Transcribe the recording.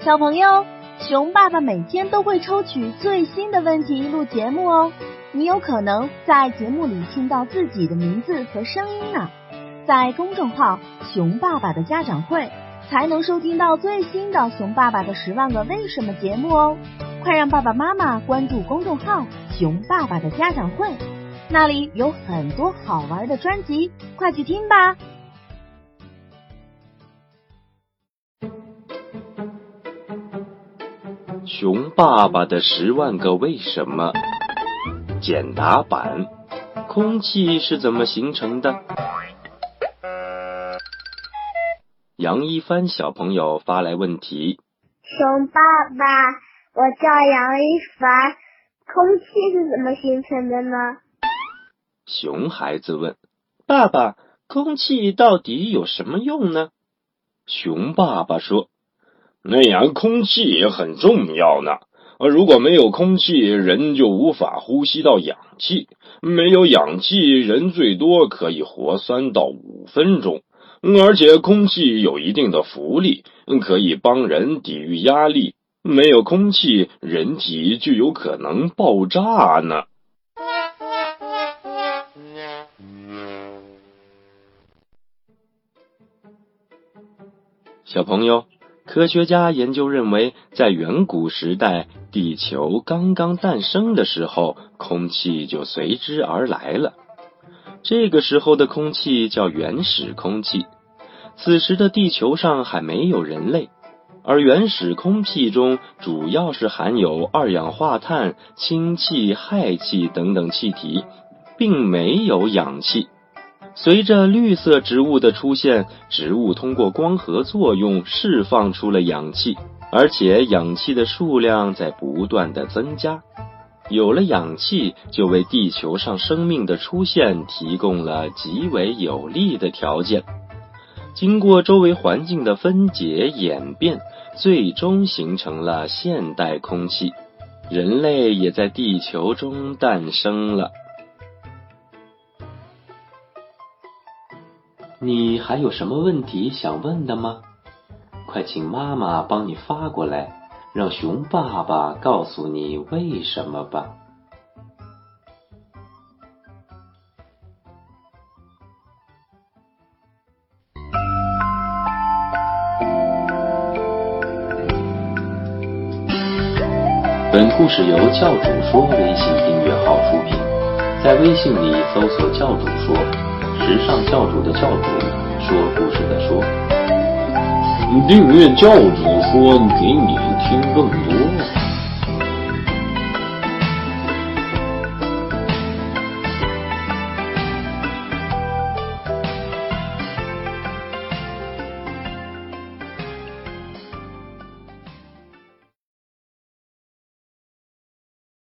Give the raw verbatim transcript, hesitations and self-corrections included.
小朋友，熊爸爸每天都会抽取最新的问题录节目哦，你有可能在节目里听到自己的名字和声音呢。在公众号熊爸爸的家长会才能收听到最新的熊爸爸的十万个为什么节目哦。快让爸爸妈妈关注公众号熊爸爸的家长会，那里有很多好玩的专辑，快去听吧。 熊爸爸的十万个为什么简答版，空气是怎么形成的？杨一帆小朋友发来问题。 熊爸爸，我叫杨一帆，空气是怎么形成的呢？ 熊孩子问，爸爸，空气到底有什么用呢？熊爸爸说，那样空气很重要呢，如果没有空气，人就无法呼吸到氧气，没有氧气，人最多可以活三到五分钟，而且空气有一定的浮力，可以帮人抵御压力，没有空气，人体就有可能爆炸呢。小朋友，科学家研究认为，在远古时代，地球刚刚诞生的时候，空气就随之而来了。这个时候的空气叫原始空气。此时的地球上还没有人类，而原始空气中主要是含有二氧化碳、氢气、氦气等等气体，并没有氧气。随着绿色植物的出现，植物通过光合作用释放出了氧气，而且氧气的数量在不断的增加。有了氧气，就为地球上生命的出现提供了极为有利的条件。经过周围环境的分解演变，最终形成了现代空气，人类也在地球中诞生了。你还有什么问题想问的吗？快请妈妈帮你发过来，让熊爸爸告诉你为什么吧。本故事由教主说微信订阅号出品，在微信里搜索教主说，时尚教主的教主，说故事的说。订阅教主说，给你听更多。